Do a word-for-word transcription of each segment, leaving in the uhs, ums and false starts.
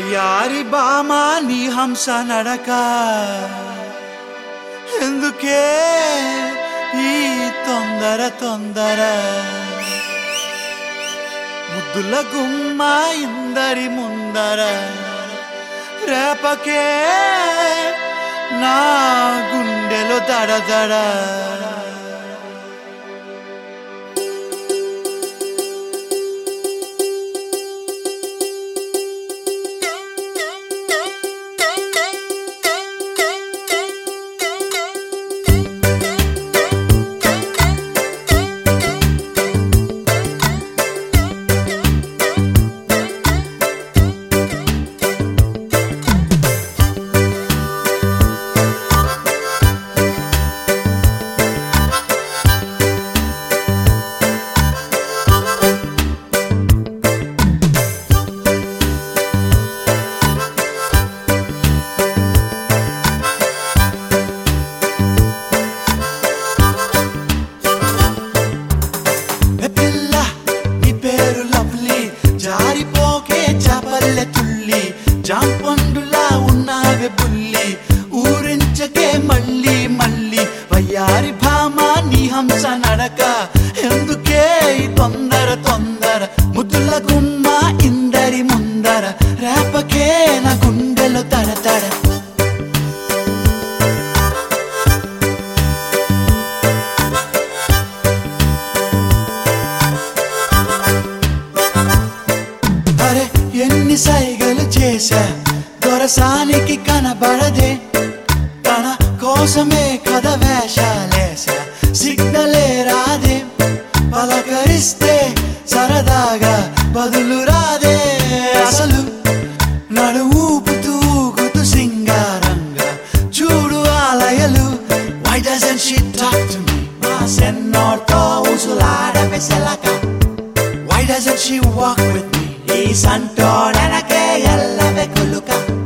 వయ్యారి బామా నీ హంస నడక ఎందుకే ఈ తొందర తొందర ముద్దుల గుమ్మ ఇందరి ముందర రేపకే నా గుండెలో దడ దడ జాంపండులా ఉన్నావే బుల్లి ఊరించకే మళ్ళీ మళ్ళీ వయ్యారి భామా నీ హంస నడక ఎందుకే ఈ తొందర తొందర ముద్దుల గుమ్మ ఇందరి ముందర రేపకే నా గుండెలో తడ తడ అరే ఎన్ని సైగలు చేశా దొరసానికి కనబడదే తన కోసమే కథ వేషాలేసా సిగ్నలే రాదే పలకరిస్తే సరదాగా బదులు రాదే అసలు నడు ఊపుతూ ఊగుతూ సింగారంగా చూడు ఆలయలు Why doesn't she talk to me? మా సెన్నోర్తో ఉసులాడవే సెలక Why doesn't she walk with me? ఈ సంటోడనకే ఎల్లవే కొలుక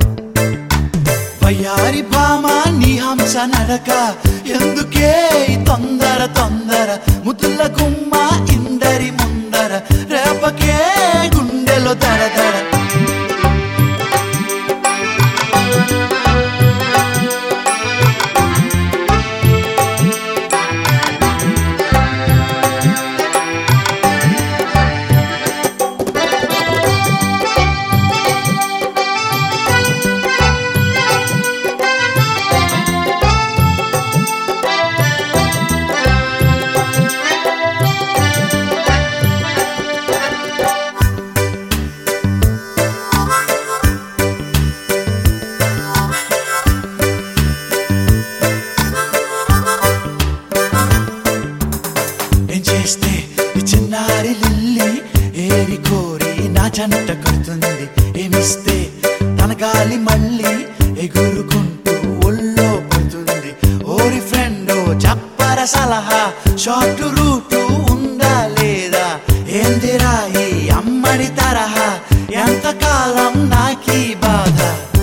వయ్యారి భామా నీ హంస నడక ఎందుకే తొందర తొందర ముద్దుల గుమ్మ ఇందరి ముందర రేపకే గుండెలో దడ దడ చేస్తే ఈ చిన్నారి లిల్లీ ఏరి కోరి నా జంట కడుతుంది ఏమిస్తే తన గాలి మళ్ళీ ఎగురుకుంటూ ఒళ్ళో పడుతుంది ఓరి ఫ్రెండో చెప్పర సలహా షార్ట్ రూటు ఉందా లేదా ఏందిరా ఈ అమ్మడి తరహా ఎంతకాలం నాకీ బాధ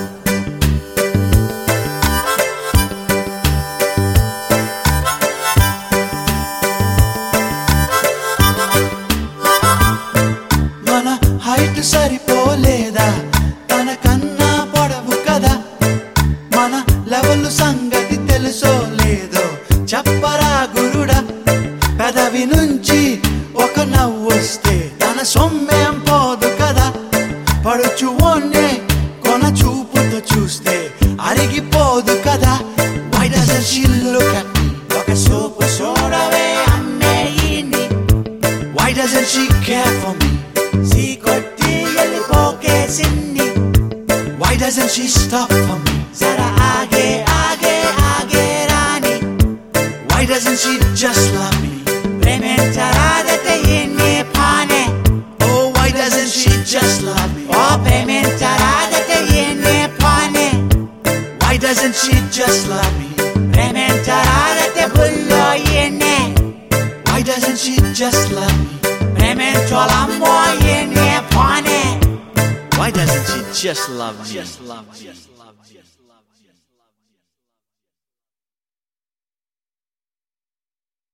హైట్ సరిపోలేదా తన కన్నా పొడవు కదా మన లెవెల్ సంగతి తెలుసో లేదో చెప్పరా గురుడా పెదవి నుంచి ఒక నవ్వొస్తే తన సొమ్మేం పోదు కదా పడుచు ఓన్నే కొన చూపుతో చూస్తే అరిగిపోదు కదా Why doesn't she look at me? ఒక సోపు సోడవే అమ్మే ఈని Why doesn't she care for me? Why doesn't she stop for me? Zara aage aage aage rani Why doesn't she just love me? Premencharadate yenne pane Oh, why doesn't she just love me? Oh, premencharadate yenne pane Why doesn't she just love me? Premencharadate bullo yenne Why doesn't she just love me? Premencholammo yenne pane Why doesn't she just love me? Just love me.